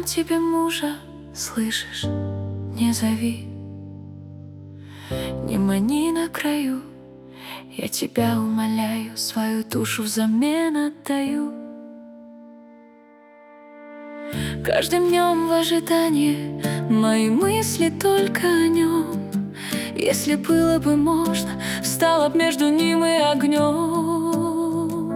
тебе мужа, слышишь, не зови, не мани на краю. Я тебя умоляю, свою душу взамен отдаю. Каждым днем в ожидании мои мысли только о нем. Если было бы можно, встала б между ним и огнем.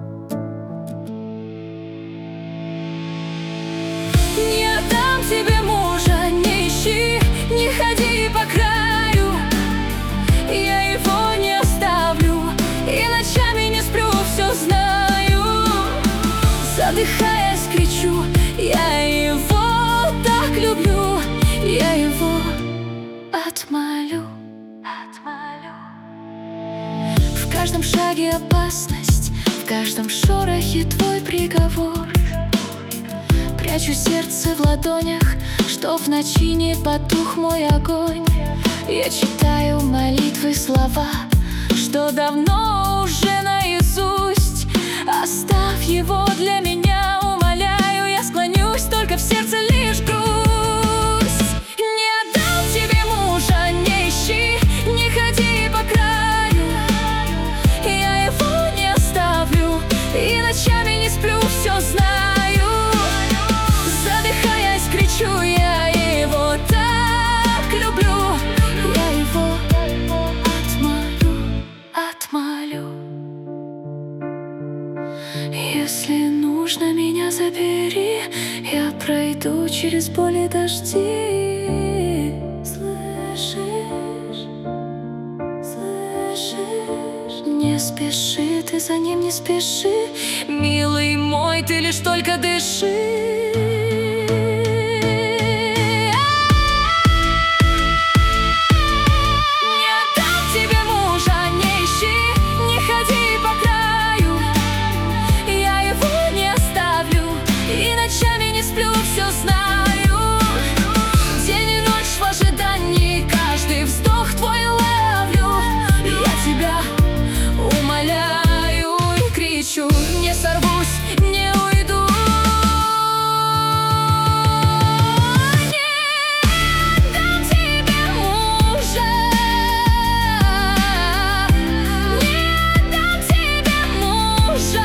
Не отдам тебе мужа, не ищи, не ходи по краю. Я его не оставлю, и ночами не сплю, все знаю. Задыхаясь, кричу, я его так люблю, я его отмолю. В каждом шаге опасность, в каждом шорохе твой приговор. Прячу сердце в ладонях, чтоб в ночи не потух мой огонь. Я читаю молитвы, слова, что давно уже наизусть. Оставь его для меня, умоляю, я склонюсь, только в сердце лишь грусть. Не отдам тебе мужа, не ищи, не ходи по краю. Я его не оставлю, и ночами не сплю, все знаю. Задыхаясь, кричу, я его так люблю, я его отмолю. Если нужно, меня забери, я пройду через боль и дожди. Слышишь, слышишь? Не спеши, ты за ним не спеши, милый мой, ты лишь только дыши. Все знаю, день и ночь в ожидании, каждый вздох твой ловлю. Я тебя умоляю и кричу, не сорвусь, не уйду. Не отдам тебе мужа, не отдам тебе мужа.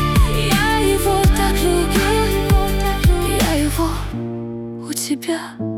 У тебя